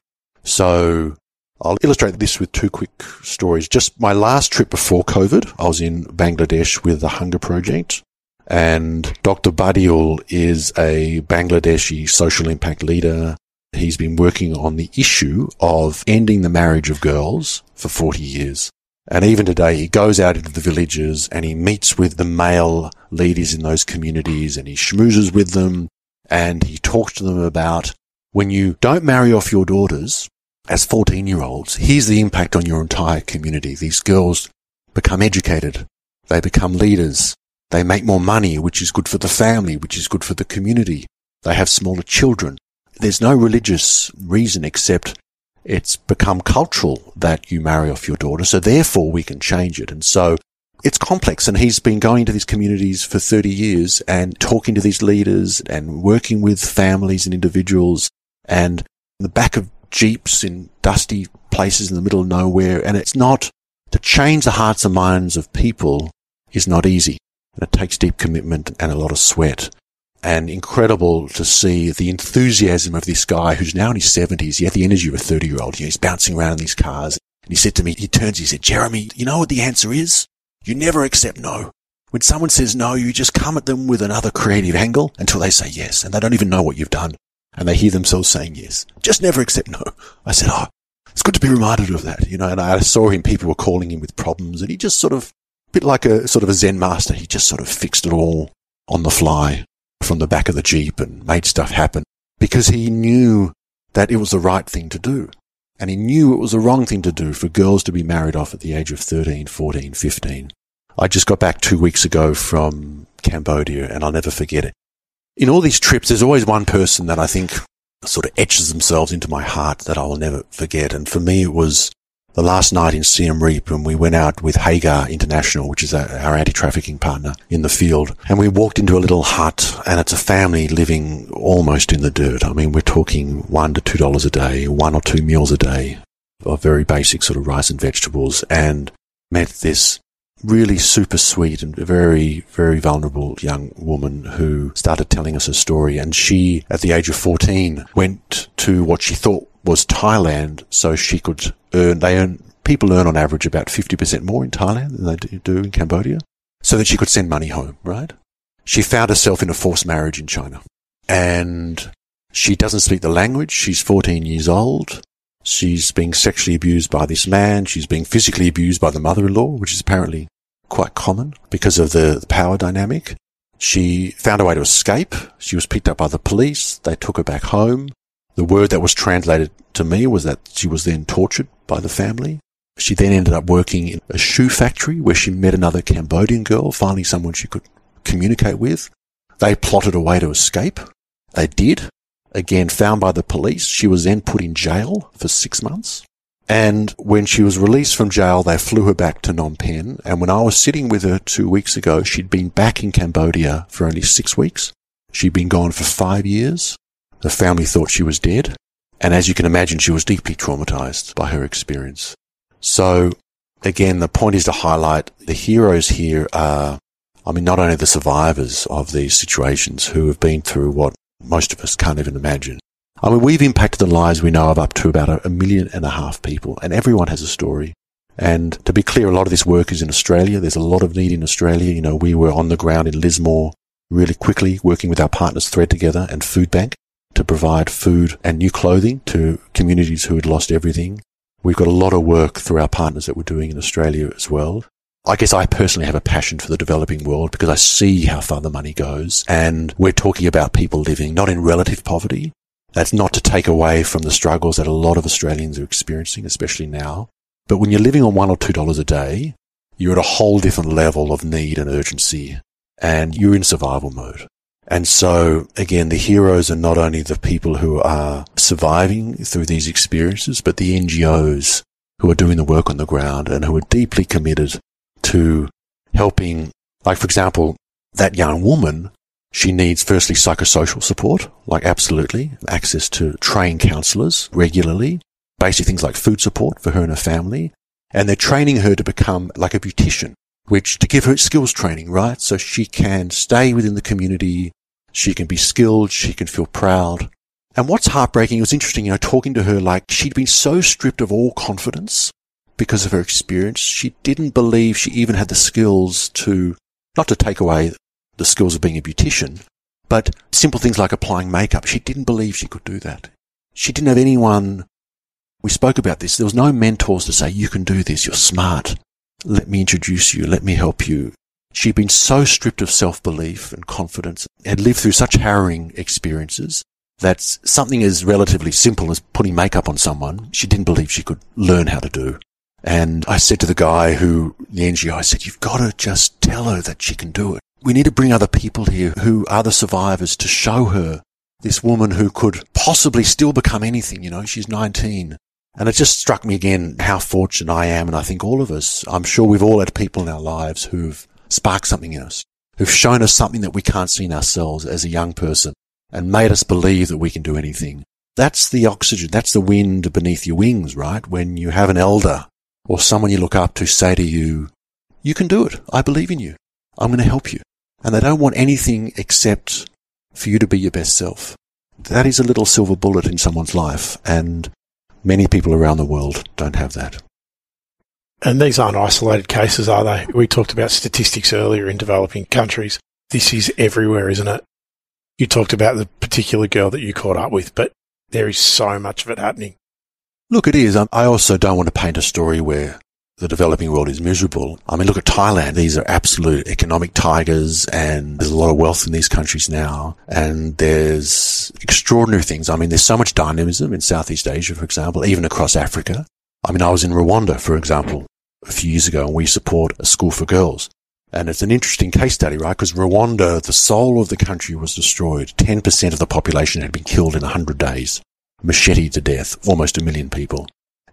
C: So I'll illustrate this with 2 quick stories. Just my last trip before COVID, I was in Bangladesh with the Hunger Project. And Dr. Badiul is a Bangladeshi social impact leader. He's been working on the issue of ending the marriage of girls for 40 years. And even today, he goes out into the villages and he meets with the male leaders in those communities and he schmoozes with them and he talks to them about when you don't marry off your daughters as 14-year-olds, here's the impact on your entire community. These girls become educated. They become leaders. They make more money, which is good for the family, which is good for the community. They have smaller children. There's no religious reason except it's become cultural that you marry off your daughter, so therefore we can change it. And so it's complex, and he's been going to these communities for 30 years and talking to these leaders and working with families and individuals. And in the back of jeeps in dusty places in the middle of nowhere. And it's not, to change the hearts and minds of people is not easy. And it takes deep commitment and a lot of sweat. And incredible to see the enthusiasm of this guy who's now in his 70s. He had the energy of a 30-year-old. He's bouncing around in these cars. And he said to me, he said, Jeremy, you know what the answer is? You never accept no. When someone says no, you just come at them with another creative angle until they say yes. And they don't even know what you've done. And they hear themselves saying yes. Just never accept no. I said, it's good to be reminded of that, you know. And I saw him, people were calling him with problems. And he just sort of, a bit like a sort of a Zen master, he just sort of fixed it all on the fly from the back of the Jeep and made stuff happen because he knew that it was the right thing to do. And he knew it was the wrong thing to do for girls to be married off at the age of 13, 14, 15. I just got back 2 weeks ago from Cambodia and I'll never forget it. In all these trips, there's always one person that I think sort of etches themselves into my heart that I will never forget. And for me, it was the last night in Siem Reap, and we went out with Hagar International, which is our anti-trafficking partner in the field. And we walked into a little hut, and it's a family living almost in the dirt. I mean, we're talking $1 to $2 a day, 1 or 2 meals a day of very basic sort of rice and vegetables, and met this really super sweet and very, very vulnerable young woman who started telling us her story. And she, at the age of 14, went to what she thought was Thailand so she could people earn on average about 50% more in Thailand than they do in Cambodia, so that she could send money home, right? She found herself in a forced marriage in China. And she doesn't speak the language. She's 14 years old. She's being sexually abused by this man. She's being physically abused by the mother-in-law, which is apparently quite common because of the power dynamic. She found a way to escape. She was picked up by the police. They took her back home. The word that was translated to me was that she was then tortured by the family. She then ended up working in a shoe factory where she met another Cambodian girl, finally someone she could communicate with. They plotted a way to escape. They did. Again, found by the police. She was then put in jail for 6 months. And when she was released from jail, they flew her back to Phnom Penh. And when I was sitting with her 2 weeks ago, she'd been back in Cambodia for only 6 weeks. She'd been gone for 5 years. The family thought she was dead. And as you can imagine, she was deeply traumatized by her experience. So, again, the point is to highlight the heroes here are, not only the survivors of these situations who have been through what most of us can't even imagine. We've impacted the lives we know of up to about 1.5 million people, and everyone has a story. And to be clear, a lot of this work is in Australia. There's a lot of need in Australia. You know, we were on the ground in Lismore really quickly, working with our partners Thread Together and Food Bank to provide food and new clothing to communities who had lost everything. We've got a lot of work through our partners that we're doing in Australia as well. I guess I personally have a passion for the developing world because I see how far the money goes, and we're talking about people living not in relative poverty. That's not to take away from the struggles that a lot of Australians are experiencing, especially now. But when you're living on $1 or $2 a day, you're at a whole different level of need and urgency, and you're in survival mode. And so, again, the heroes are not only the people who are surviving through these experiences, but the NGOs who are doing the work on the ground and who are deeply committed to helping. Like, for example, that young woman, she needs firstly psychosocial support, like absolutely, access to trained counsellors regularly, basic things like food support for her and her family. And they're training her to become like a beautician, which to give her skills training, right? So she can stay within the community, she can be skilled, she can feel proud. And what's heartbreaking, it was interesting, you know, talking to her, like she'd been so stripped of all confidence because of her experience. She didn't believe she even had the skills to, not to take away the skills of being a beautician, but simple things like applying makeup. She didn't believe she could do that. She didn't have anyone, we spoke about this, there was no mentors to say, you can do this, you're smart. Let me introduce you, let me help you. She'd been so stripped of self-belief and confidence, had lived through such harrowing experiences, that something as relatively simple as putting makeup on someone, she didn't believe she could learn how to do. And I said to the guy the NGO, I said, you've got to just tell her that she can do it. We need to bring other people here who are the survivors to show her this woman who could possibly still become anything, you know, she's 19. And it just struck me again how fortunate I am, and I think all of us, I'm sure we've all had people in our lives who've sparked something in us, who've shown us something that we can't see in ourselves as a young person and made us believe that we can do anything. That's the oxygen, that's the wind beneath your wings, right? When you have an elder or someone you look up to say to you, you can do it. I believe in you. I'm going to help you. And they don't want anything except for you to be your best self. That is a little silver bullet in someone's life, and many people around the world don't have that.
B: And these aren't isolated cases, are they? We talked about statistics earlier in developing countries. This is everywhere, isn't it? You talked about the particular girl that you caught up with, but there is so much of it happening.
C: Look, it is. I also don't want to paint a story where the developing world is miserable. I mean, look at Thailand. These are absolute economic tigers, and there's a lot of wealth in these countries now, and there's extraordinary things. I mean, there's so much dynamism in Southeast Asia, for example, even across Africa. I mean, I was in Rwanda, for example, a few years ago, and we support a school for girls. And it's an interesting case study, right? Because Rwanda, the soul of the country was destroyed. 10% of the population had been killed in 100 days, macheted to death, almost 1 million people.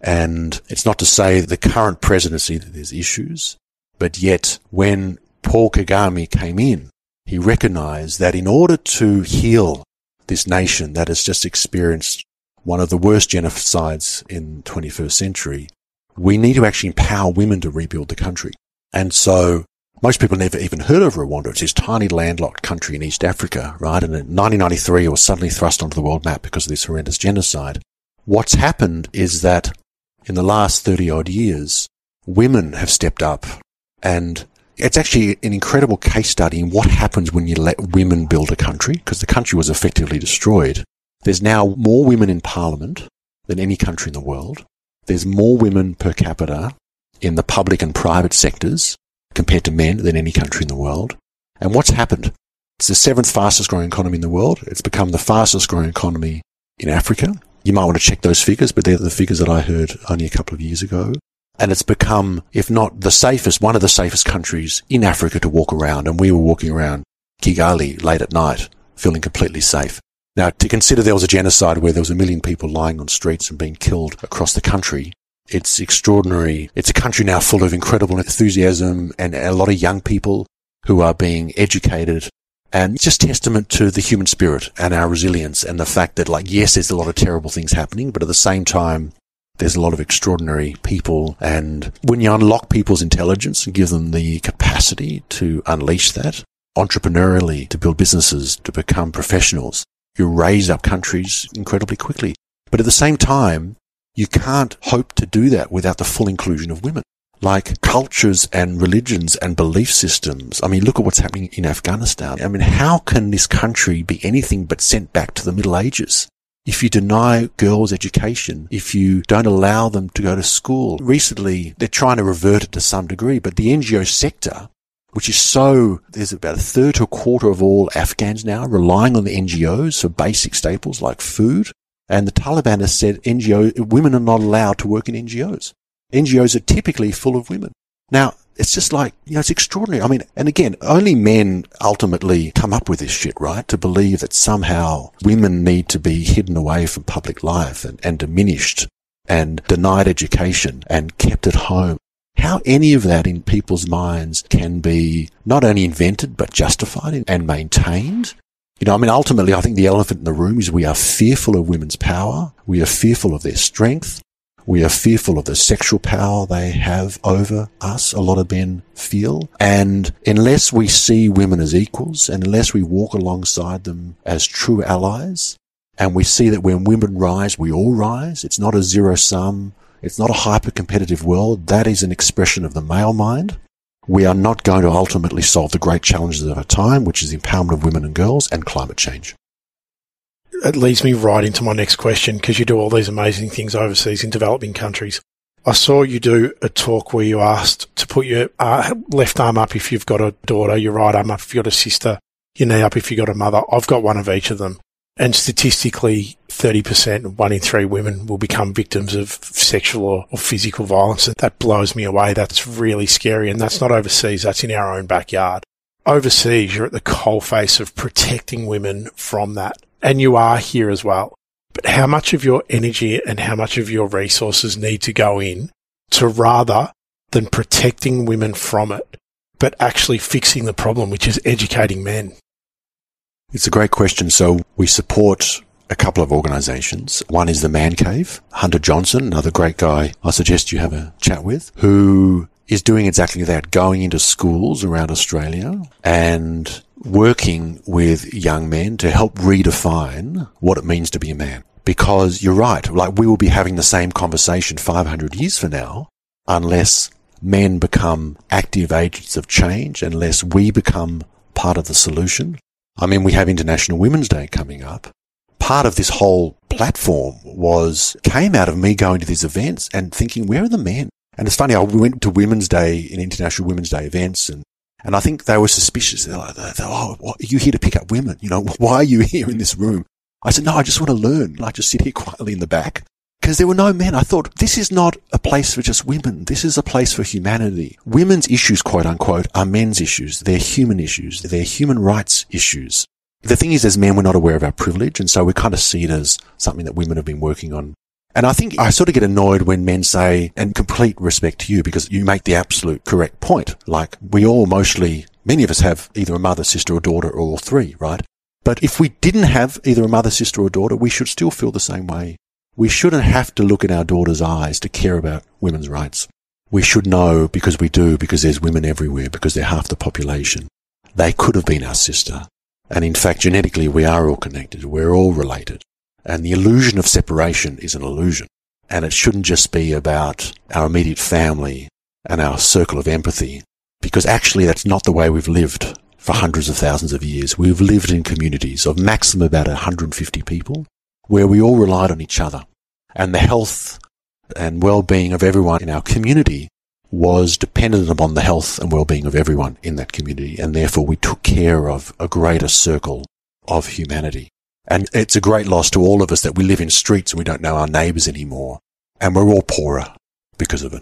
C: And it's not to say the current presidency that there's issues, but yet when Paul Kagame came in, he recognized that in order to heal this nation that has just experienced one of the worst genocides in the 21st century, we need to actually empower women to rebuild the country. And so most people never even heard of Rwanda. It's this tiny landlocked country in East Africa, right? And in 1993, it was suddenly thrust onto the world map because of this horrendous genocide. What's happened is that in the last 30-odd years, women have stepped up, and it's actually an incredible case study in what happens when you let women build a country, because the country was effectively destroyed. There's now more women in parliament than any country in the world. There's more women per capita in the public and private sectors compared to men than any country in the world. And what's happened? It's the 7th fastest growing economy in the world. It's become the fastest growing economy in Africa. You might want to check those figures, but they're the figures that I heard only a couple of years ago. And it's become, if not the safest, one of the safest countries in Africa to walk around. And we were walking around Kigali late at night, feeling completely safe. Now, to consider there was a genocide where there was 1 million people lying on streets and being killed across the country, it's extraordinary. It's a country now full of incredible enthusiasm and a lot of young people who are being educated. And it's just testament to the human spirit and our resilience and the fact that, like, yes, there's a lot of terrible things happening, but at the same time, there's a lot of extraordinary people. And when you unlock people's intelligence and give them the capacity to unleash that, entrepreneurially, to build businesses, to become professionals, you raise up countries incredibly quickly. But at the same time, you can't hope to do that without the full inclusion of women. Like cultures and religions and belief systems. I mean, look at what's happening in Afghanistan. I mean, how can this country be anything but sent back to the Middle Ages? If you deny girls education, if you don't allow them to go to school. Recently, they're trying to revert it to some degree, but the NGO sector, which is there's about 1/3 to 1/4 of all Afghans now relying on the NGOs for basic staples like food. And the Taliban has said women are not allowed to work in NGOs. NGOs are typically full of women. Now, it's just like, it's extraordinary. I mean, and again, only men ultimately come up with this shit, right? To believe that somehow women need to be hidden away from public life and diminished and denied education and kept at home. How any of that in people's minds can be not only invented, but justified and maintained. Ultimately, I think the elephant in the room is we are fearful of women's power. We are fearful of their strength. We are fearful of the sexual power they have over us, a lot of men feel. And unless we see women as equals, and unless we walk alongside them as true allies, and we see that when women rise, we all rise, it's not a zero-sum, it's not a hyper-competitive world, that is an expression of the male mind. We are not going to ultimately solve the great challenges of our time, which is the empowerment of women and girls and climate change.
B: It leads me right into my next question, because you do all these amazing things overseas in developing countries. I saw you do a talk where you asked to put your left arm up if you've got a daughter, your right arm up if you've got a sister, your knee up if you've got a mother. I've got one of each of them. And statistically, 30%, 1 in 3 women will become victims of sexual or physical violence. That blows me away. That's really scary. And that's not overseas. That's in our own backyard. Overseas, you're at the coalface of protecting women from that. And you are here as well. But how much of your energy and how much of your resources need to go in to, rather than protecting women from it, but actually fixing the problem, which is educating men?
C: It's a great question. So we support a couple of organisations. One is the Man Cave. Hunter Johnson, another great guy I suggest you have a chat with, who is doing exactly that, going into schools around Australia and working with young men to help redefine what it means to be a man. Because you're right, like we will be having the same conversation 500 years from now unless men become active agents of change, unless we become part of the solution. I mean, we have International Women's Day coming up. Part of this whole platform came out of me going to these events and thinking, where are the men? And it's funny, I went to Women's Day, in International Women's Day events, and I think they were suspicious. They're like, oh, what, are you here to pick up women? You know, why are you here in this room? I said, no, I just want to learn. Like, just sit here quietly in the back. Because there were no men. I thought, this is not a place for just women. This is a place for humanity. Women's issues, quote unquote, are men's issues. They're human issues. They're human rights issues. The thing is, as men, we're not aware of our privilege, and so we kind of see it as something that women have been working on. And I think I sort of get annoyed when men say, and complete respect to you, because you make the absolute correct point. Like, we all many of us have either a mother, sister, or daughter, or all three, right? But if we didn't have either a mother, sister, or daughter, we should still feel the same way. We shouldn't have to look in our daughter's eyes to care about women's rights. We should know, because we do, because there's women everywhere, because they're half the population. They could have been our sister. And in fact, genetically, we are all connected. We're all related. And the illusion of separation is an illusion. And it shouldn't just be about our immediate family and our circle of empathy, because actually that's not the way we've lived for hundreds of thousands of years. We've lived in communities of maximum about 150 people, where we all relied on each other. And the health and well-being of everyone in our community was dependent upon the health and well-being of everyone in that community. And therefore we took care of a greater circle of humanity. And it's a great loss to all of us that we live in streets and we don't know our neighbours anymore. And we're all poorer because of it.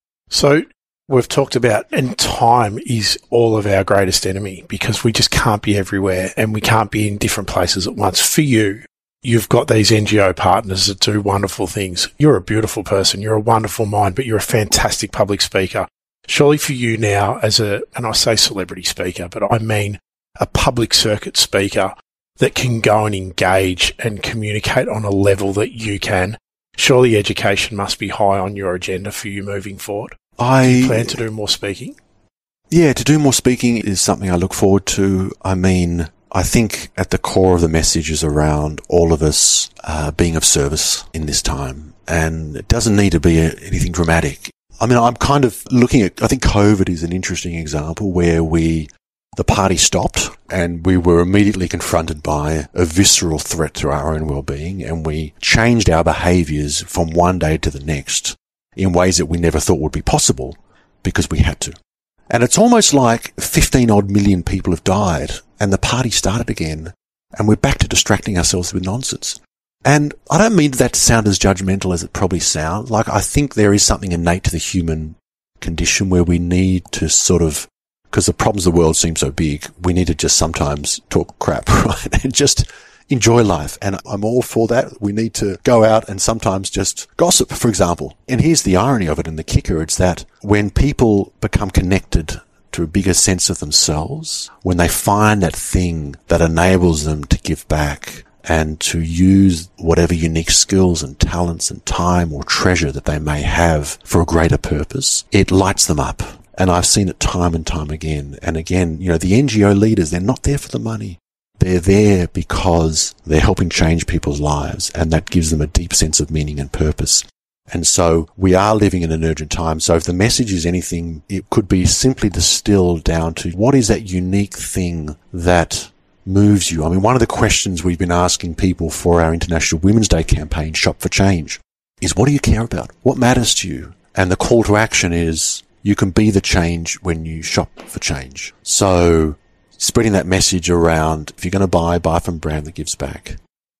B: So we've talked about, and time is all of our greatest enemy, because we just can't be everywhere and we can't be in different places at once. For you, you've got these NGO partners that do wonderful things. You're a beautiful person. You're a wonderful mind, but you're a fantastic public speaker. Surely for you now and I say celebrity speaker, but I mean a public circuit speaker that can go and engage and communicate on a level that you can. Surely education must be high on your agenda for you moving forward. Do you plan to do more speaking?
C: Yeah, to do more speaking is something I look forward to. I mean, I think at the core of the message is around all of us being of service in this time. And it doesn't need to be anything dramatic. I mean, I'm kind of looking at, I think COVID is an interesting example where the party stopped and we were immediately confronted by a visceral threat to our own well-being, and we changed our behaviours from one day to the next in ways that we never thought would be possible because we had to. And it's almost like 15 odd million people have died and the party started again and we're back to distracting ourselves with nonsense. And I don't mean that to sound as judgmental as it probably sounds. Like, I think there is something innate to the human condition where we need to sort of, because the problems of the world seem so big, we need to just sometimes talk crap, right? And just enjoy life. And I'm all for that. We need to go out and sometimes just gossip, for example. And here's the irony of it and the kicker. It's that when people become connected to a bigger sense of themselves, when they find that thing that enables them to give back and to use whatever unique skills and talents and time or treasure that they may have for a greater purpose, it lights them up. And I've seen it time and time again. And again, you know, the NGO leaders, they're not there for the money. They're there because they're helping change people's lives, and that gives them a deep sense of meaning and purpose. And so we are living in an urgent time. So if the message is anything, it could be simply distilled down to what is that unique thing that moves you. I mean, one of the questions we've been asking people for our International Women's Day campaign, Shop for Change, is what do you care about? What matters to you? And the call to action is you can be the change when you shop for change. So spreading that message around, if you're going to buy from a brand that gives back,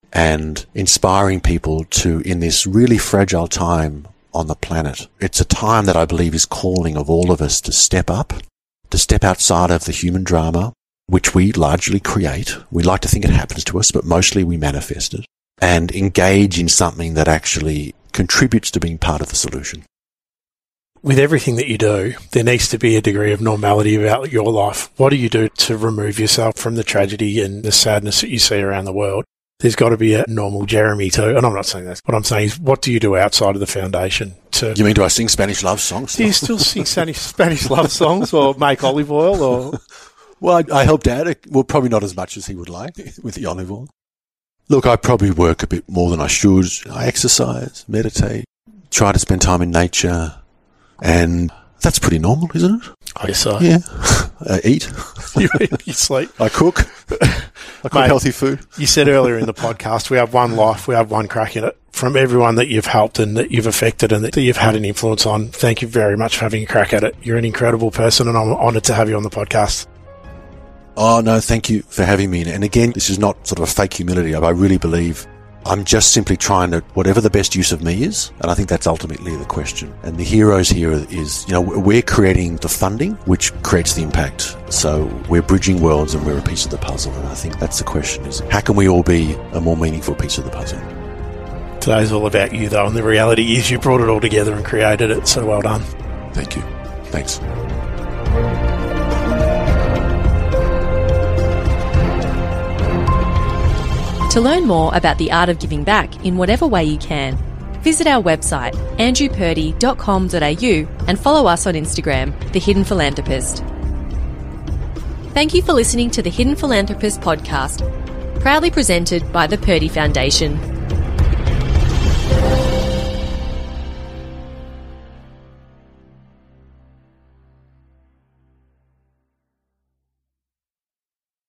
C: and inspiring people to, in this really fragile time on the planet, it's a time that I believe is calling of all of us to step up, to step outside of the human drama, which we largely create. We like to think it happens to us, but mostly we manifest it, and engage in something that actually contributes to being part of the solution.
B: With everything that you do, there needs to be a degree of normality about your life. What do you do to remove yourself from the tragedy and the sadness that you see around the world? there's got to be a normal Jeremy too. And I'm not saying that. What I'm saying is, what do you do outside of the foundation?
C: You mean, do I sing Spanish love songs?
B: Do you still sing Spanish love songs or make olive oil? Or?
C: Well, I help Dad. Well, probably not as much as he would like with the olive oil. Look, I probably work a bit more than I should. I exercise, meditate, try to spend time in nature, and that's pretty normal, isn't it?
B: I guess so.
C: Yeah. Eat.
B: You eat, you sleep.
C: I cook. I cook healthy food.
B: You said earlier in the podcast, we have one life, we have one crack in it. From everyone that you've helped and that you've affected and that you've had an influence on, thank you very much for having a crack at it. You're an incredible person, and I'm honoured to have you on the podcast.
C: Oh, no, thank you for having me. And again, this is not sort of a fake humility. I really believe I'm just simply trying to, whatever the best use of me is, and I think that's ultimately the question. And the heroes here is, we're creating the funding, which creates the impact. So we're bridging worlds and we're a piece of the puzzle. And I think that's the question, is how can we all be a more meaningful piece of the puzzle?
B: Today's all about you, though, and the reality is you brought it all together and created it, so well done.
C: Thank you. Thanks.
A: To learn more about the art of giving back in whatever way you can, visit our website andrewpurdy.com.au and follow us on Instagram, The Hidden Philanthropist. Thank you for listening to The Hidden Philanthropist podcast, proudly presented by the Purdy Foundation.